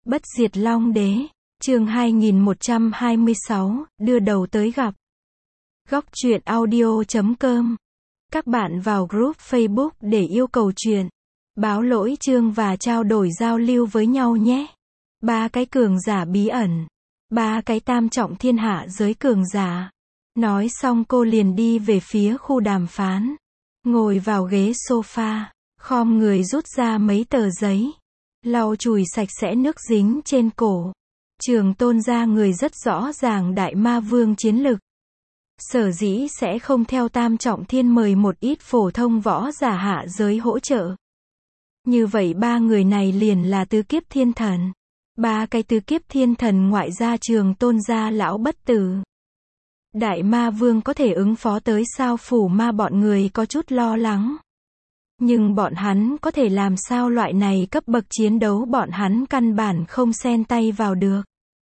Bất diệt Long Đế, chương 2126, đưa đầu tới gặp. Góc truyện audio.com. Các bạn vào group Facebook để yêu cầu truyện, báo lỗi chương và trao đổi giao lưu với nhau nhé. 3 cái cường giả bí ẩn. 3 cái tam trọng thiên hạ giới cường giả. Nói xong cô liền đi về phía khu đàm phán. Ngồi vào ghế sofa, khom người rút ra mấy tờ giấy. Lau chùi sạch sẽ nước dính trên cổ. Trường Tôn ra người rất rõ ràng đại ma vương chiến lực. Sở dĩ sẽ không theo tam trọng thiên mời một ít phổ thông võ giả hạ giới hỗ trợ. Như vậy 3 người này liền là tứ kiếp thiên thần. 3 cái tứ kiếp thiên thần ngoại gia Trường Tôn gia lão bất tử. Đại ma vương có thể ứng phó tới sao phủ ma bọn người có chút lo lắng. Nhưng bọn hắn có thể làm sao loại này cấp bậc chiến đấu bọn hắn căn bản không xen tay vào được.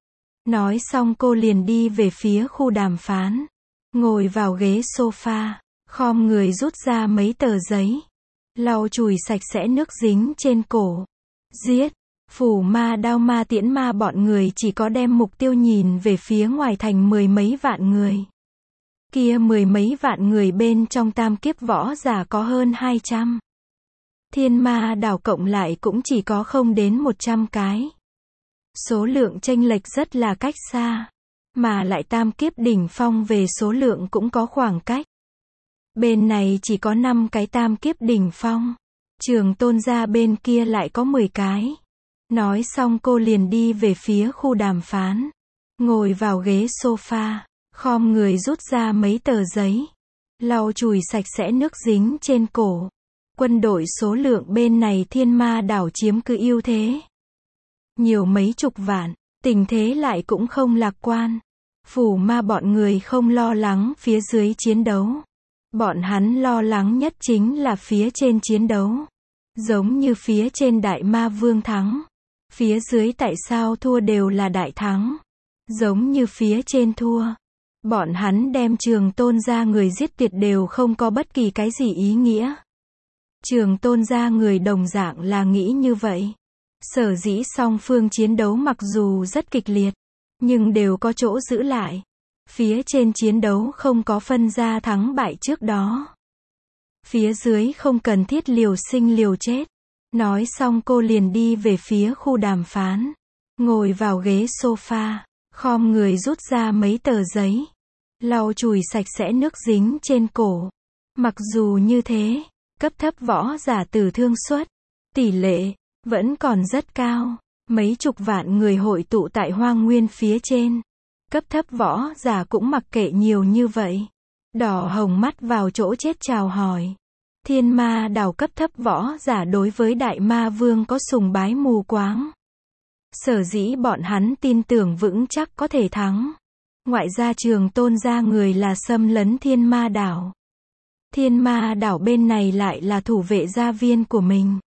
Nói xong cô liền đi về phía khu đàm phán. Ngồi vào ghế sofa, khom người rút ra mấy tờ giấy. Lau chùi sạch sẽ nước dính trên cổ. Giết, phủ ma đao ma tiễn ma bọn người chỉ có đem mục tiêu nhìn về phía ngoài thành 10 mấy vạn người. Kia 10 mấy vạn người bên trong tam kiếp võ giả có hơn 200. Thiên ma đảo cộng lại cũng chỉ có không đến 100 cái. Số lượng chênh lệch rất là cách xa. Mà lại tam kiếp đỉnh phong về số lượng cũng có khoảng cách. Bên này chỉ có 5 cái tam kiếp đỉnh phong. Trường Tôn gia bên kia lại có 10 cái. Nói xong cô liền đi về phía khu đàm phán. Ngồi vào ghế sofa, khom người rút ra mấy tờ giấy. Lau chùi sạch sẽ nước dính trên cổ. Quân đội số lượng bên này thiên ma đảo chiếm cứ ưu thế. Nhiều mấy chục vạn, tình thế lại cũng không lạc quan. Phủ ma bọn người không lo lắng phía dưới chiến đấu. Bọn hắn lo lắng nhất chính là phía trên chiến đấu. Giống như phía trên đại ma vương thắng. Phía dưới tại sao thua đều là đại thắng. Giống như phía trên thua. Bọn hắn đem Trường Tôn ra người giết tiệt đều không có bất kỳ cái gì ý nghĩa. Trường Tôn ra người đồng dạng là nghĩ như vậy. Sở dĩ song phương chiến đấu mặc dù rất kịch liệt, nhưng đều có chỗ giữ lại. Phía trên chiến đấu không có phân ra thắng bại trước đó. Phía dưới không cần thiết liều sinh liều chết. Nói xong cô liền đi về phía khu đàm phán. Ngồi vào ghế sofa, khom người rút ra mấy tờ giấy. Lau chùi sạch sẽ nước dính trên cổ. Mặc dù như thế, cấp thấp võ giả tử thương suất, tỷ lệ, vẫn còn rất cao. Mấy chục vạn người hội tụ tại hoang nguyên phía trên. Cấp thấp võ giả cũng mặc kệ nhiều như vậy. Đỏ hồng mắt vào chỗ chết chào hỏi. Thiên ma đảo cấp thấp võ giả đối với đại ma vương có sùng bái mù quáng. Sở dĩ bọn hắn tin tưởng vững chắc có thể thắng. Ngoại gia Trường Tôn gia người là xâm lấn thiên ma đảo. Thiên ma đảo bên này lại là thủ vệ gia viên của mình.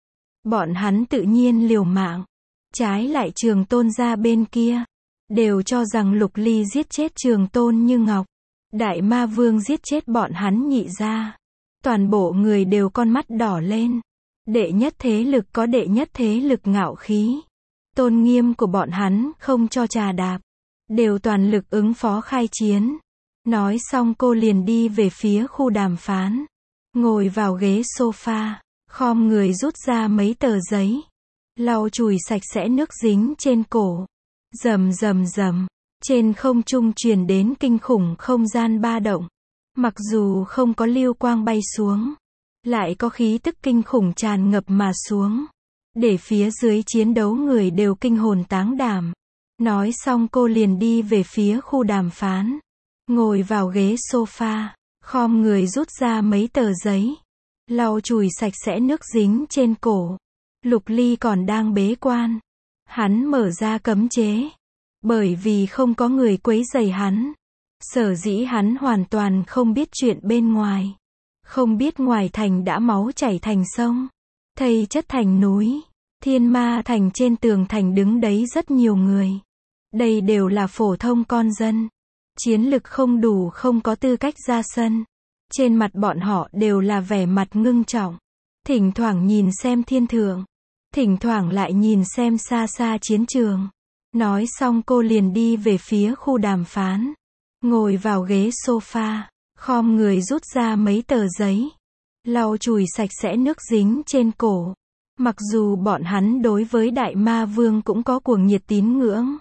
Bọn hắn tự nhiên liều mạng. Trái lại Trường Tôn gia bên kia, đều cho rằng Lục Ly giết chết Trường Tôn Như Ngọc. Đại ma vương giết chết bọn hắn nhị gia. Toàn bộ người đều con mắt đỏ lên. Đệ nhất thế lực có đệ nhất thế lực ngạo khí. Tôn nghiêm của bọn hắn không cho trà đạp. Đều toàn lực ứng phó khai chiến. Nói xong cô liền đi về phía khu đàm phán. Ngồi vào ghế sofa, khom người rút ra mấy tờ giấy. Lau chùi sạch sẽ nước dính trên cổ. Rầm rầm rầm. Trên không trung truyền đến kinh khủng không gian ba động. Mặc dù không có lưu quang bay xuống, lại có khí tức kinh khủng tràn ngập mà xuống. Để phía dưới chiến đấu người đều kinh hồn táng đảm. Nói xong cô liền đi về phía khu đàm phán. Ngồi vào ghế sofa, khom người rút ra mấy tờ giấy. Lau chùi sạch sẽ nước dính trên cổ. Lục Ly còn đang bế quan. Hắn mở ra cấm chế. Bởi vì không có người quấy rầy hắn. Sở dĩ hắn hoàn toàn không biết chuyện bên ngoài. Không biết ngoài thành đã máu chảy thành sông. Thây chất thành núi. Thiên ma thành trên tường thành đứng đấy rất nhiều người. Đây đều là phổ thông con dân. Chiến lực không đủ không có tư cách ra sân. Trên mặt bọn họ đều là vẻ mặt ngưng trọng. Thỉnh thoảng nhìn xem thiên thượng. thỉnh thoảng lại nhìn xem xa xa chiến trường. Nói xong cô liền đi về phía khu đàm phán. Ngồi vào ghế sofa, khom người rút ra mấy tờ giấy. Lau chùi sạch sẽ nước dính trên cổ. Mặc dù bọn hắn đối với Đại Ma Vương cũng có cuồng nhiệt tín ngưỡng.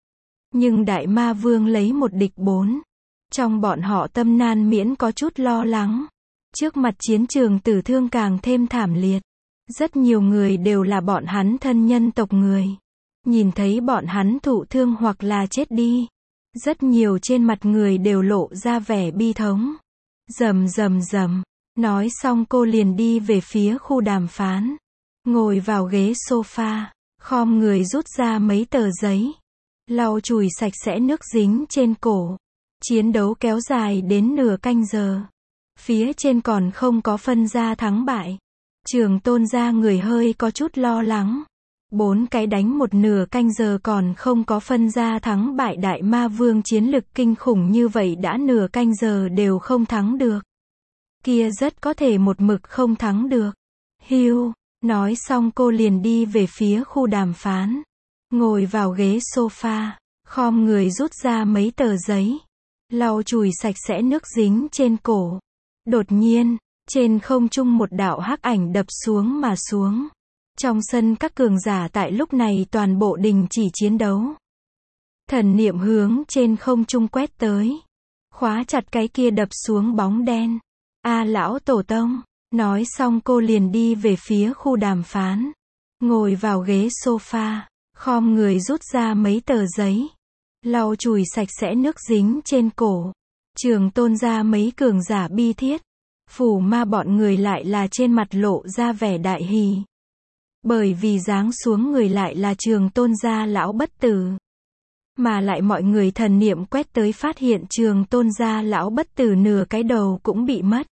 Nhưng Đại Ma Vương lấy một địch 4. Trong bọn họ Tâm Nan Miễn có chút lo lắng. Trước mặt chiến trường tử thương càng thêm thảm liệt. Rất nhiều người đều là bọn hắn thân nhân tộc người. Nhìn thấy bọn hắn thụ thương hoặc là chết đi. Rất nhiều trên mặt người đều lộ ra vẻ bi thống. Rầm rầm rầm. Nói xong cô liền đi về phía khu đàm phán. Ngồi vào ghế sofa, khom người rút ra mấy tờ giấy. Lau chùi sạch sẽ nước dính trên cổ. Chiến đấu kéo dài đến nửa canh giờ. Phía trên còn không có phân ra thắng bại. Trường Tôn gia người hơi có chút lo lắng. 4 cái đánh một nửa canh giờ còn không có phân ra thắng bại, Đại Ma Vương chiến lực kinh khủng như vậy đã nửa canh giờ đều không thắng được. Kia rất có thể một mực không thắng được. Hưu, nói xong cô liền đi về phía khu đàm phán. Ngồi vào ghế sofa, khom người rút ra mấy tờ giấy. Lau chùi sạch sẽ nước dính trên cổ. Đột nhiên, trên không trung một đạo hắc ảnh đập xuống mà xuống. Trong sân các cường giả tại lúc này toàn bộ đình chỉ chiến đấu. Thần niệm hướng trên không trung quét tới. Khóa chặt cái kia đập xuống bóng đen. A lão tổ tông. Nói xong cô liền đi về phía khu đàm phán. Ngồi vào ghế sofa, khom người rút ra mấy tờ giấy. Lau chùi sạch sẽ nước dính trên cổ. Trường Tôn gia mấy cường giả bi thiết. Phủ Ma bọn người lại là trên mặt lộ ra vẻ đại hỉ. Bởi vì giáng xuống người lại là Trường Tôn gia lão bất tử. Mà lại mọi người thần niệm quét tới phát hiện Trường Tôn gia lão bất tử nửa cái đầu cũng bị mất.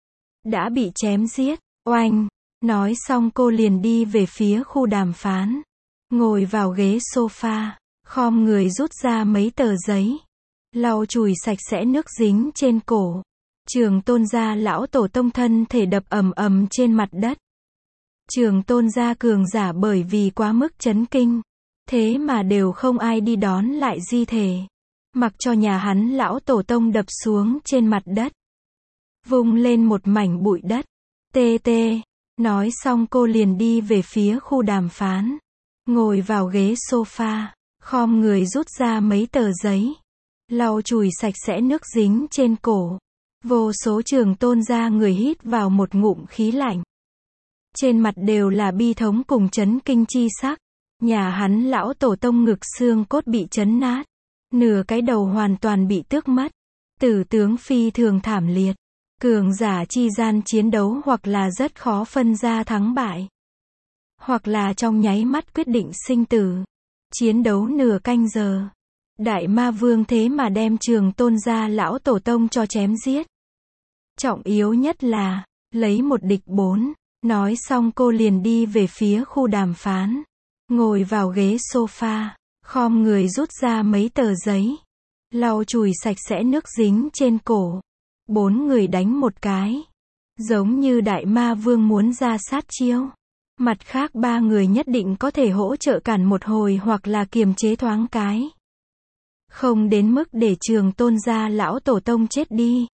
Đã bị chém giết. Oanh. Nói xong cô liền đi về phía khu đàm phán. Ngồi vào ghế sofa, khom người rút ra mấy tờ giấy. Lau chùi sạch sẽ nước dính trên cổ. Trường Tôn gia lão tổ tông thân thể đập ầm ầm trên mặt đất. Trường Tôn gia cường giả bởi vì quá mức chấn kinh. Thế mà đều không ai đi đón lại di thể. Mặc cho nhà hắn lão tổ tông đập xuống trên mặt đất. Vung lên một mảnh bụi đất. Tê tê. Nói xong cô liền đi về phía khu đàm phán. Ngồi vào ghế sofa, khom người rút ra mấy tờ giấy. Lau chùi sạch sẽ nước dính trên cổ. Vô số Trường Tôn gia người hít vào một ngụm khí lạnh. Trên mặt đều là bi thống cùng chấn kinh chi sắc. Nhà hắn lão tổ tông ngực xương cốt bị chấn nát. Nửa cái đầu hoàn toàn bị tước mất. Tử tướng phi thường thảm liệt. Cường giả chi gian chiến đấu hoặc là rất khó phân ra thắng bại. Hoặc là trong nháy mắt quyết định sinh tử. Chiến đấu nửa canh giờ. Đại Ma Vương thế mà đem Trường Tôn gia lão tổ tông cho chém giết. Trọng yếu nhất là, lấy một địch 4. Nói xong cô liền đi về phía khu đàm phán. Ngồi vào ghế sofa, khom người rút ra mấy tờ giấy. Lau chùi sạch sẽ nước dính trên cổ. 4 người đánh một cái. Giống như Đại Ma Vương muốn ra sát chiêu. Mặt khác 3 người nhất định có thể hỗ trợ cản một hồi hoặc là kiềm chế thoáng cái. Không đến mức để Trường Tôn gia lão tổ tông chết đi.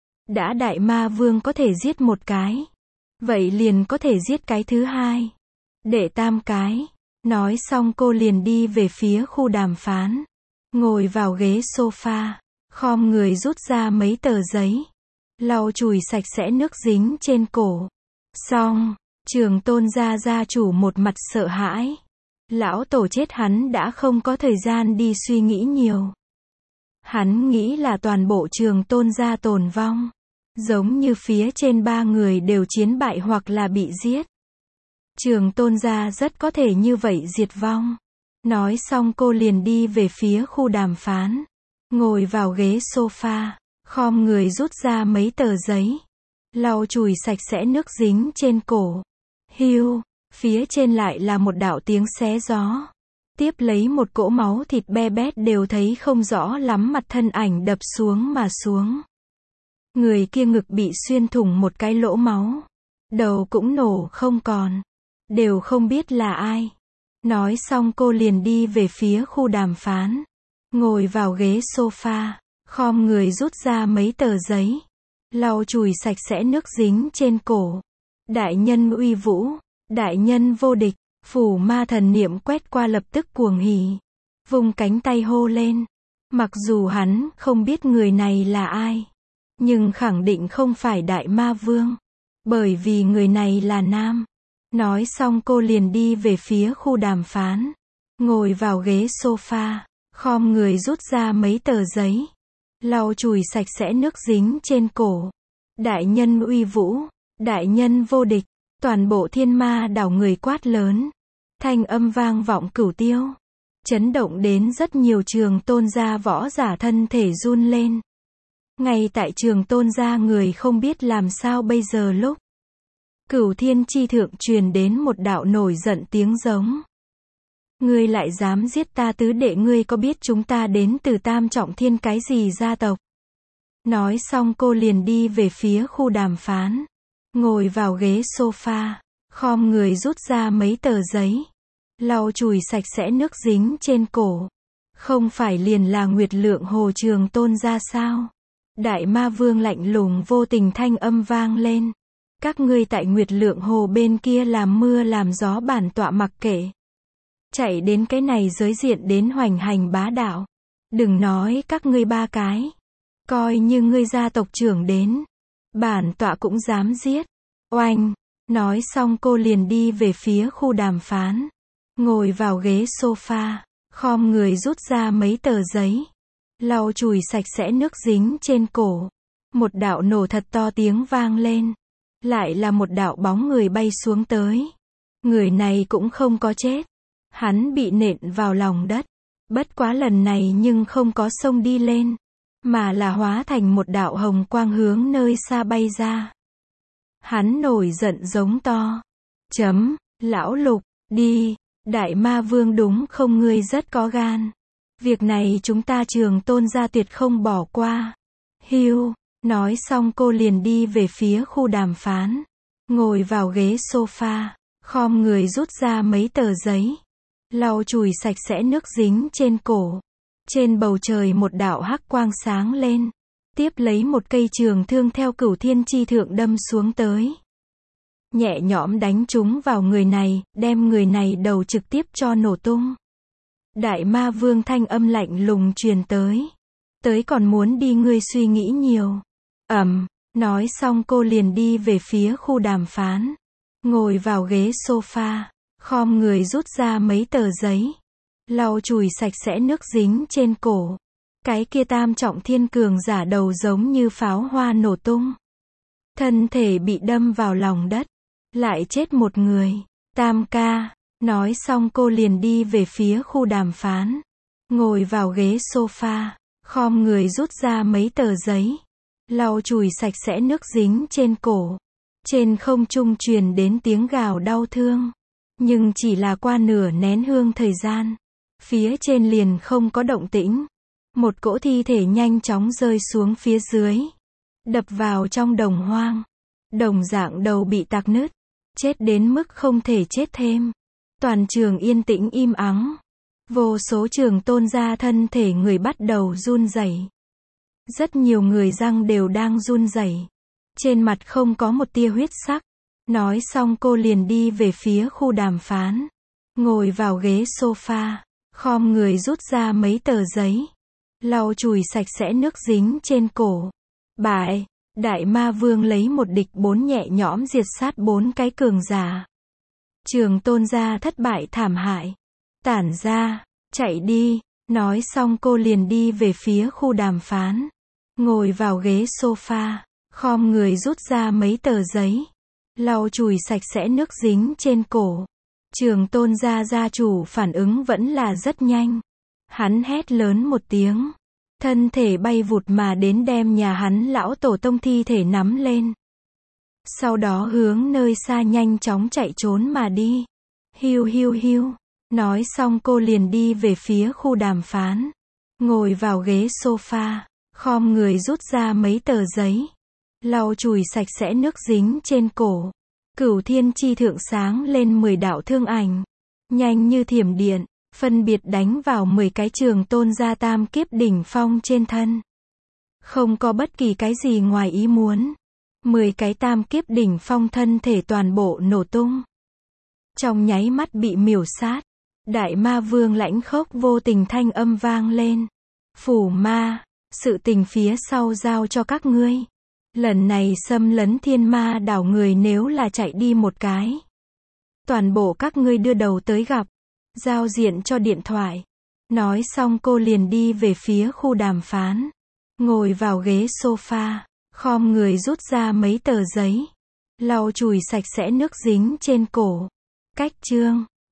Đã Đại Ma Vương có thể giết một cái. Vậy liền có thể giết cái thứ hai. Để 3 cái. Nói xong cô liền đi về phía khu đàm phán. Ngồi vào ghế sofa. Khom người rút ra mấy tờ giấy. Lau chùi sạch sẽ nước dính trên cổ. Xong. Trường Tôn gia gia chủ một mặt sợ hãi. Lão tổ chết hắn đã không có thời gian đi suy nghĩ nhiều. Hắn nghĩ là toàn bộ Trường Tôn gia tồn vong. Giống như phía trên 3 người đều chiến bại hoặc là bị giết. Trường Tôn gia rất có thể như vậy diệt vong. Nói xong cô liền đi về phía khu đàm phán. Ngồi vào ghế sofa, khom người rút ra mấy tờ giấy. Lau chùi sạch sẽ nước dính trên cổ. Hưu, phía trên lại là một đạo tiếng xé gió. Tiếp lấy một cỗ máu thịt be bét đều thấy không rõ lắm mặt thân ảnh đập xuống mà xuống. Người kia ngực bị xuyên thủng một cái lỗ máu. Đầu cũng nổ không còn. đều không biết là ai. Nói xong cô liền đi về phía khu đàm phán. Ngồi vào ghế sofa, khom người rút ra mấy tờ giấy. Lau chùi sạch sẽ nước dính trên cổ. Đại nhân uy vũ, đại nhân vô địch, phủ ma thần niệm quét qua lập tức cuồng hỉ. Vung cánh tay hô lên. Mặc dù hắn không biết người này là ai, nhưng khẳng định không phải đại ma vương. Bởi vì người này là nam. Nói xong cô liền đi về phía khu đàm phán. Ngồi vào ghế sofa, khom người rút ra mấy tờ giấy. Lau chùi sạch sẽ nước dính trên cổ. Đại nhân uy vũ, đại nhân vô địch, toàn bộ thiên ma đảo người quát lớn. Thanh âm vang vọng cửu tiêu. Chấn động đến rất nhiều trường tôn gia võ giả thân thể run lên. Ngay tại trường tôn gia người không biết làm sao bây giờ lúc. Cửu thiên chi thượng truyền đến một đạo nổi giận tiếng giống. Ngươi lại dám giết ta tứ đệ, ngươi có biết chúng ta đến từ tam trọng thiên cái gì gia tộc? Nói xong cô liền đi về phía khu đàm phán. Ngồi vào ghế sofa, khom người rút ra mấy tờ giấy. Lau chùi sạch sẽ nước dính trên cổ. Không phải liền là Nguyệt Lượng Hồ trường tôn gia sao? Đại ma vương lạnh lùng vô tình thanh âm vang lên. Các ngươi tại Nguyệt Lượng Hồ bên kia làm mưa làm gió, bản tọa mặc kệ. Chạy đến cái này giới diện đến hoành hành bá đạo. Đừng nói các ngươi ba cái. Coi như ngươi gia tộc trưởng đến, bản tọa cũng dám giết. Oanh! Nói xong cô liền đi về phía khu đàm phán. Ngồi vào ghế sofa, khom người rút ra mấy tờ giấy. Lau chùi sạch sẽ nước dính trên cổ. Một đạo nổ thật to tiếng vang lên. Lại là một đạo bóng người bay xuống tới. Người này cũng không có chết. Hắn bị nện vào lòng đất. Bất quá lần này nhưng không có xông đi lên, mà là hóa thành một đạo hồng quang hướng nơi xa bay ra. Hắn nổi giận giống to. Lão Lục, đi, đại ma vương đúng không, ngươi rất có gan. Việc này chúng ta trường tôn gia tuyệt không bỏ qua. Hiu, nói xong cô liền đi về phía khu đàm phán. Ngồi vào ghế sofa, khom người rút ra mấy tờ giấy. Lau chùi sạch sẽ nước dính trên cổ. Trên bầu trời một đạo hắc quang sáng lên. Tiếp lấy một cây trường thương theo cửu thiên chi thượng đâm xuống tới. Nhẹ nhõm đánh trúng vào người này, đem người này đầu trực tiếp cho nổ tung. Đại ma vương thanh âm lạnh lùng truyền tới. Tới còn muốn đi, ngươi suy nghĩ nhiều. Nói xong cô liền đi về phía khu đàm phán. Ngồi vào ghế sofa, khom người rút ra mấy tờ giấy. Lau chùi sạch sẽ nước dính trên cổ. Cái kia tam trọng thiên cường giả đầu giống như pháo hoa nổ tung. Thân thể bị đâm vào lòng đất. Lại chết một người. Tam ca. Nói xong cô liền đi về phía khu đàm phán. Ngồi vào ghế sofa, khom người rút ra mấy tờ giấy. Lau chùi sạch sẽ nước dính trên cổ. Trên không trung truyền đến tiếng gào đau thương. Nhưng chỉ là qua nửa nén hương thời gian. Phía trên liền không có động tĩnh. Một cỗ thi thể nhanh chóng rơi xuống phía dưới. Đập vào trong đồng hoang. Đồng dạng đầu bị tạc nứt. Chết đến mức không thể chết thêm. Toàn trường yên tĩnh im ắng. Vô số trường tôn gia thân thể người bắt đầu run rẩy. Rất nhiều người răng đều đang run rẩy. Trên mặt không có một tia huyết sắc. Nói xong cô liền đi về phía khu đàm phán. Ngồi vào ghế sofa, khom người rút ra mấy tờ giấy. Lau chùi sạch sẽ nước dính trên cổ. Bại, đại ma vương lấy 1 địch 4 nhẹ nhõm diệt sát 4 cái cường giả. Trường tôn gia thất bại thảm hại. Tản ra, chạy đi. Nói xong cô liền đi về phía khu đàm phán. Ngồi vào ghế sofa, khom người rút ra mấy tờ giấy. Lau chùi sạch sẽ nước dính trên cổ. Trường tôn gia gia chủ phản ứng vẫn là rất nhanh. Hắn hét lớn một tiếng. Thân thể bay vụt mà đến đem nhà hắn lão tổ tông thi thể nắm lên. Sau đó hướng nơi xa nhanh chóng chạy trốn mà đi. Hiu hiu hiu. Nói xong cô liền đi về phía khu đàm phán. Ngồi vào ghế sofa, khom người rút ra mấy tờ giấy. Lau chùi sạch sẽ nước dính trên cổ. Cửu thiên chi thượng sáng lên 10 đạo thương ảnh. Nhanh như thiểm điện, phân biệt đánh vào 10 cái trường tôn gia tam kiếp đỉnh phong trên thân. Không có bất kỳ cái gì ngoài ý muốn. 10 cái tam kiếp đỉnh phong thân thể toàn bộ nổ tung. Trong nháy mắt bị miểu sát. Đại ma vương lãnh khốc vô tình thanh âm vang lên. Phủ ma, sự tình phía sau giao cho các ngươi. Lần này xâm lấn thiên ma đảo người nếu là chạy đi một cái. Toàn bộ các ngươi đưa đầu tới gặp. Giao diện cho điện thoại. Nói xong cô liền đi về phía khu đàm phán. Ngồi vào ghế sofa. Khom người rút ra mấy tờ giấy. Lau chùi sạch sẽ nước dính trên cổ. Cách chương.